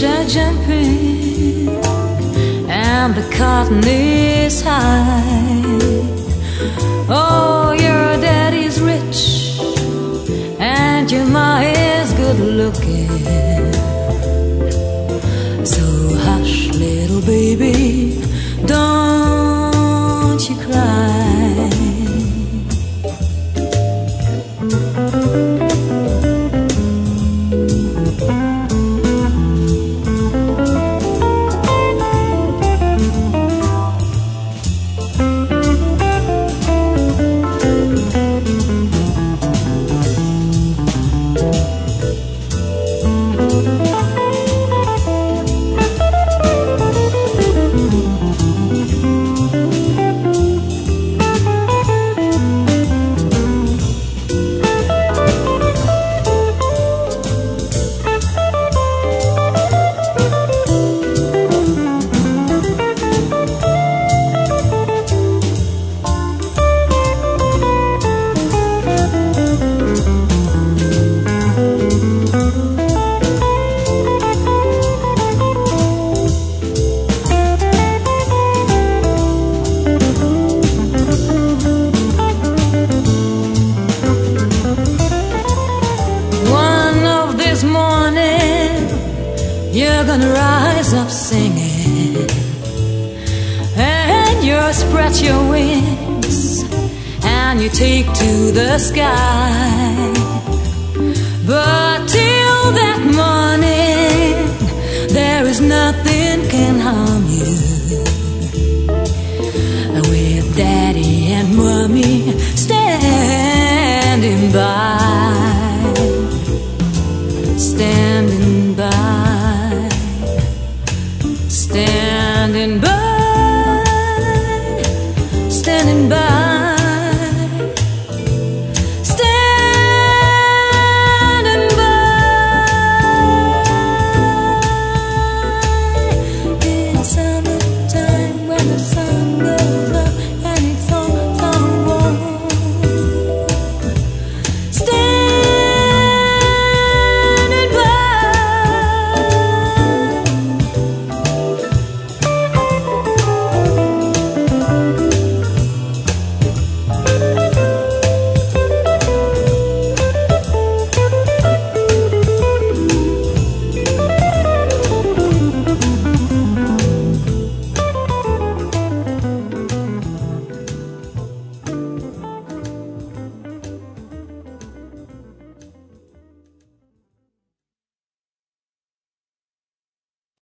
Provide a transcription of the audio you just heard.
are jumping and the cotton is high. Oh, your daddy's rich and your ma is good looking. So hush, little baby, don't you cry. You're gonna rise up singing, and you spread your wings and you take to the sky. But till that morning, there is nothing can harm you. With Daddy